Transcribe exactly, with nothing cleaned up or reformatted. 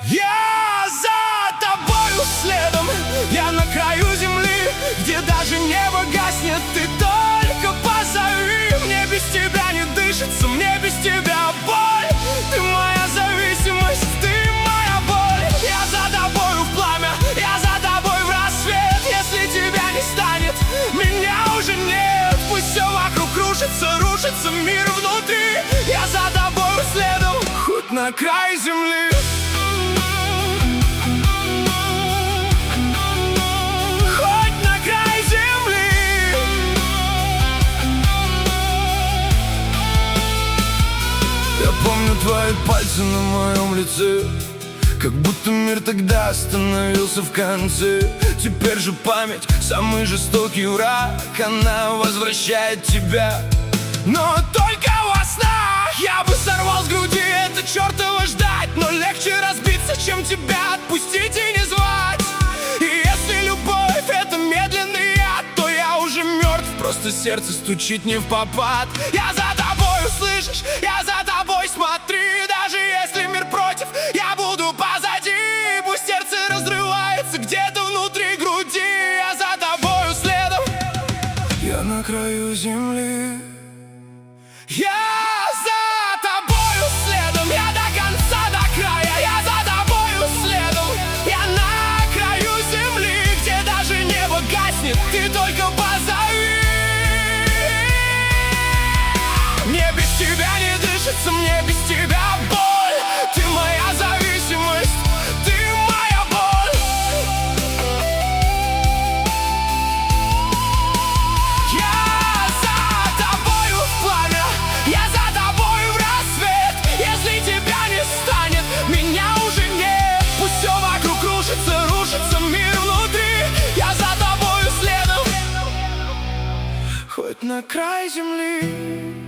Я за тобою следом, я на краю земли, где даже небо гаснет. Ты только позови, мне без тебя не дышится, мне без тебя боль. Ты моя зависимость, ты моя боль. Я за тобою в пламя, я за тобой в рассвет. Если тебя не станет, меня уже нет. Пусть все вокруг рушится, рушится мир внутри. Я за тобою следом, хоть на край земли. Помню твои пальцы на моем лице, как будто мир тогда остановился в конце. Теперь же память — самый жестокий враг, она возвращает тебя, но только во снах. Я бы сорвал с груди это чертово ждать, но легче разбиться, чем тебя отпустить и не звать. И если любовь — это медленный яд, то я уже мертв, просто сердце стучит не впопад. Я за тобою, слышишь? Я за тобой, смотри. Даже если мир против, я буду позади. Пусть сердце разрывается где-то внутри груди. Я за тобою следом, я на краю земли. Я за тобою следом, я до конца, до края. Я за тобою следом, я на краю земли, где даже небо гаснет. Ты только позови. Мне без тебя не дышится, мне без тебя боль. Ты моя зависимость, ты моя боль. Я за тобою в пламя, я за тобою в рассвет. Если тебя не станет, меня уже нет. Пусть все вокруг рушится, рушится мир внутри. Я за тобою следом, Хоть на край земли.